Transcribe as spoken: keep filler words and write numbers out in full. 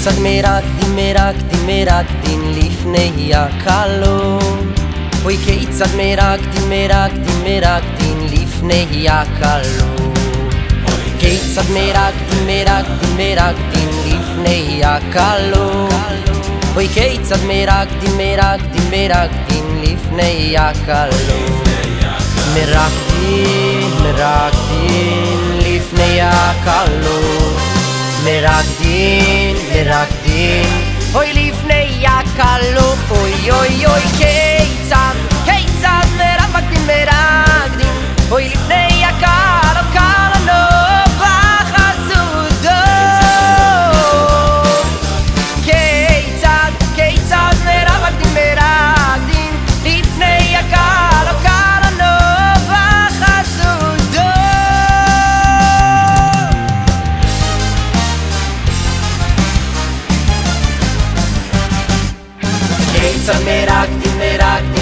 כיצד מרקדין מרקדין מרקדין לפני הקלו אוי כיצד מרקדין מרקדין מרקדין לפני הקלו כיצד מרקדין מרקדין מרקדין לפני הקלו אוי כיצד מרקדין מרקדין מרקדין לפני הקלו מרקדין מרקדין לפני הקלו מרקדין מרקדין אוי לפני הקלו אוי אוי אוי כיצד כיצד מרקדין מרקדין אוי לפני הקלו קלו בחסודו כיצד כיצד מרקדין מרקדין לפני הקלו קלו בחסודו כיצד מרקדין מרקדין